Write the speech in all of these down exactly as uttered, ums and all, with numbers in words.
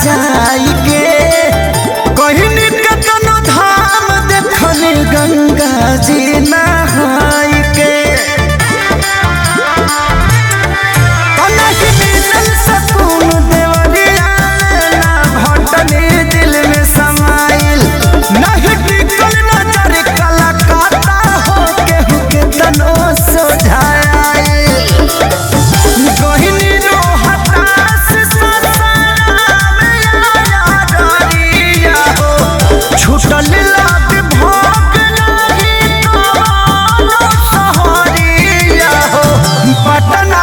जाई के कहीं कतनो धाम देखने गंगा जी नहाई के सकून देवरिया ना भटनी दिल में समाइल नहीं टिकल नजर कलाकाता हो केहू के तनो सोझाई गहिनी रो हताश ससराम आया डरिया हो छूटल लाग भोग नहीं कोनो सहरिया हो पटना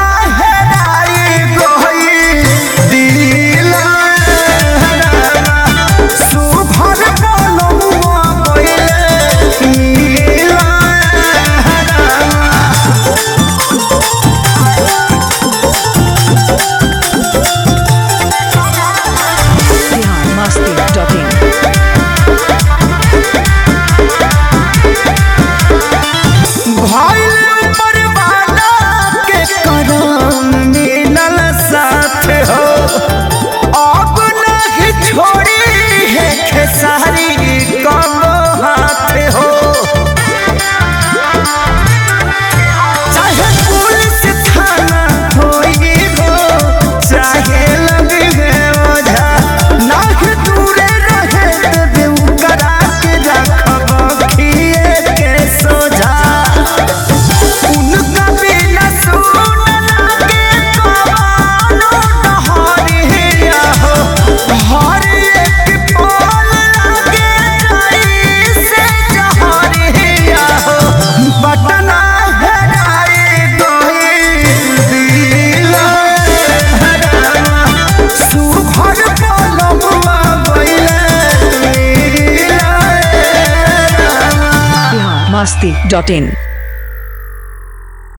masti dot in